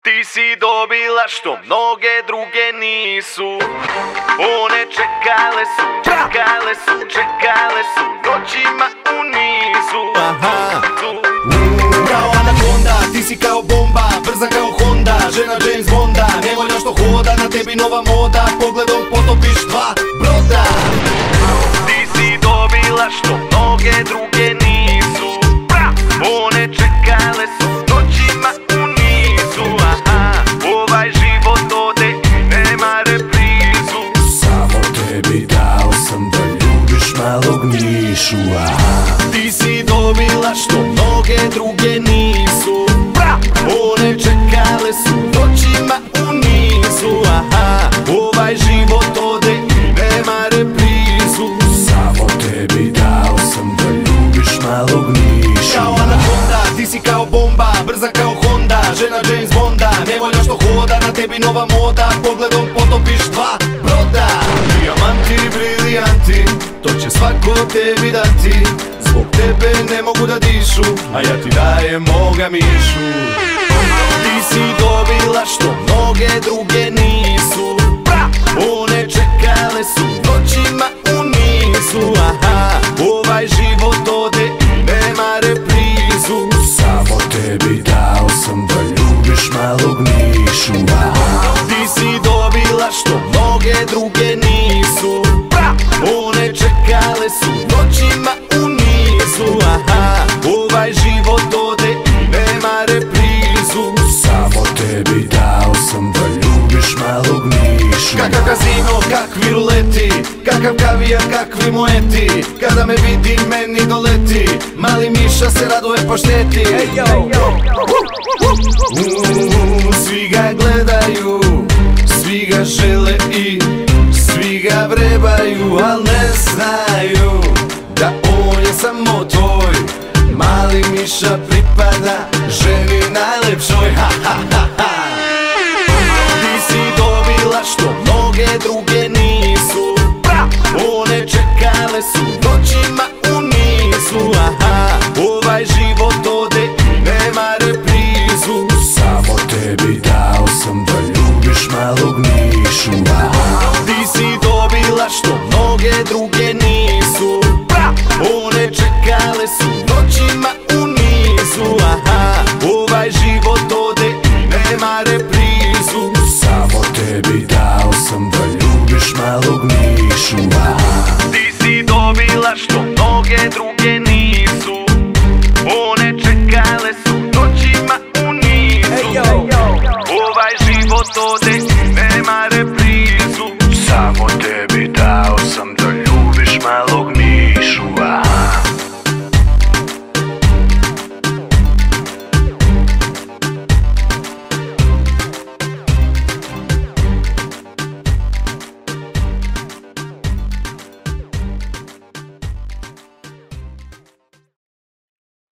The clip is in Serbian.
Ti si dobila što mnoge druge nisu. One čekale su noćima u nizu. Bravo anakonda, ti si kao bomba, brza kao Honda, žena James Bonda. Nevolja što hoda, na tebi nova moda, pogledom potopiš dva broda. Ti si dobila što mnoge druge nisu. One čekale su noćima u nizu. Ovaj život ode i nema reprizu. Samo tebi dao sam da ljubiš malog Mišu. Ti si dobila što mnoge druge nisu. One čekale su noćima u nizu. Ovaj život ode i nema reprizu. Samo tebi dao sam da ljubiš malog Mišu. Kao anakonda, ti si kao bomba, brza kao Honda, žena James Bonda. Nevolja što hoda, na tebi nova moda, pogledom potopiš dva broda. Dijamanti, briljanti, to će svako tebi dati. Zbog tebe ne mogu da dišu, a ja ti dajem moga Mišu. Ti si dobila što mnoge druge nisu. One čekale su noćima u nizu. Ovaj život ode i nema reprizu. Samo tebi dao sam da ljubiš malog Mišu. Ti si dobila što mnoge druge nisu. One čekale su noćima u nizu. Ovaj život ode i nema reprizu. Samo tebi dao sam da ljubiš malog Mišu. Kakav kazino, kakvi ruleti, kakav kavijar, kakvi moeti. Kada me vidi meni doleti, mali Miša se raduje pašteti. Svi ga gledaju, svi ga žele i svi ga vrebaju, al ne znaju da on je samo tvoj. Mali Miša pripada ženi najlepšoj. Ti si dobila što mnoge druge nisu. One čekale su noćima u nizu. Ovaj život ode i nema reprizu. Samo tebi dao sam da ljubiš malog Mišu. Ti si dobila što mnoge druge nisu. One čekale su noćima u nizu. Ovaj život ode i nema reprizu. Samo tebi dao sam da ljubiš malog Mišu. Ti si dobila što mnoge druge nisu. One čekale su noćima u nizu. Ovaj život ode i nema reprizu. Samo tebi dao sam da ljubiš